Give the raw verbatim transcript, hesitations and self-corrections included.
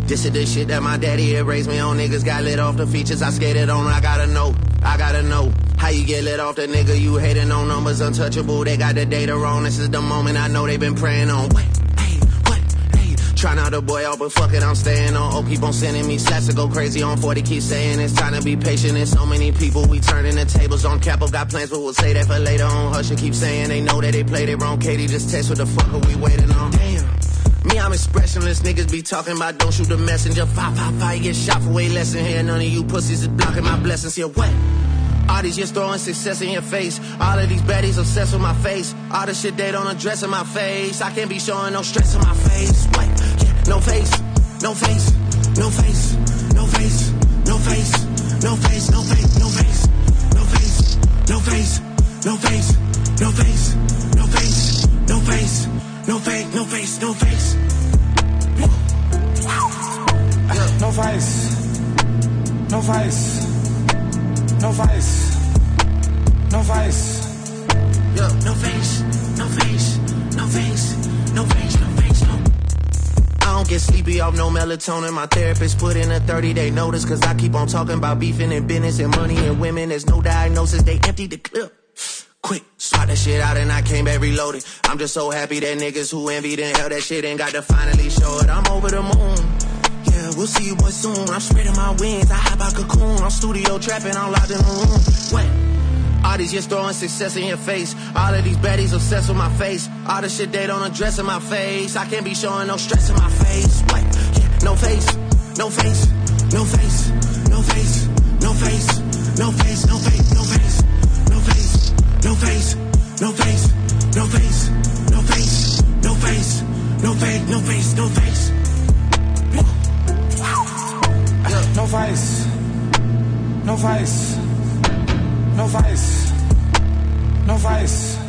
This is the shit that my daddy had raised me on. Niggas got lit off the features I skated on. I gotta know, I gotta know how you get lit off the nigga you hating on. Numbers untouchable, they got the data wrong. This is the moment I know they been praying on. What? Hey, what? Hey, try not to boy out, but fuck it, I'm staying on. Oh, keep on sending me slaps to go crazy on forty. Keep saying it's time to be patient. There's so many people, we turning the tables on. Capo got plans, but we'll say that for later on. Hush, keep saying they know that they played it wrong. Katie just text what the fuck are we waiting on? Damn. Me, I'm expressionless, niggas be talking about don't shoot the messenger. Five, five, five, you get shot for way less than here. None of you pussies is blocking my blessings here. What? All these just throwing success in your face. All of these baddies obsessed with my face. All the shit they don't address in my face. I can't be showing no stress in my face. What? Yeah, no face, no face, no face, no face, no face, no face, no face, no face, no face, no face, no face, no face, no face, no face. No face, no face, no face. No face. No face. No face. No face. Yeah. No face, no face, no face, no face, no face, no. I don't get sleepy off no melatonin. My therapist put in a thirty day notice. Cause I keep on talking about beefing and business and money and women. There's no diagnosis, they emptied the clip. Quick, swat that shit out and I came back reloaded. I'm just so happy that niggas who envied and held that shit ain't got to finally show it. I'm over the moon. Yeah, we'll see you boys soon. I'm spreading my wings. I hop out cocoon. I'm studio trapping. I'm locked in the room. What? All these just throwing success in your face. All of these baddies obsessed with my face. All the shit they don't address in my face. I can't be showing no stress in my face. What? Yeah, no face, no face, no face, no face, no face, no face, no face, no face, no face. No face, no face, no face, no face, no face, no face, no face, no face. No face, no face, no face, no face.